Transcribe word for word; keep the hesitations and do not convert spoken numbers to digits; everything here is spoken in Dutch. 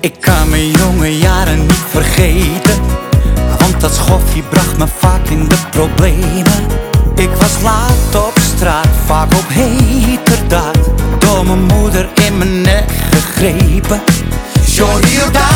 Ik kan mijn jonge jaren niet vergeten, want dat schoffie bracht me vaak in de problemen. Ik was laat op straat, vaak op heterdaad, door mijn moeder in mijn nek gegrepen. Jordi,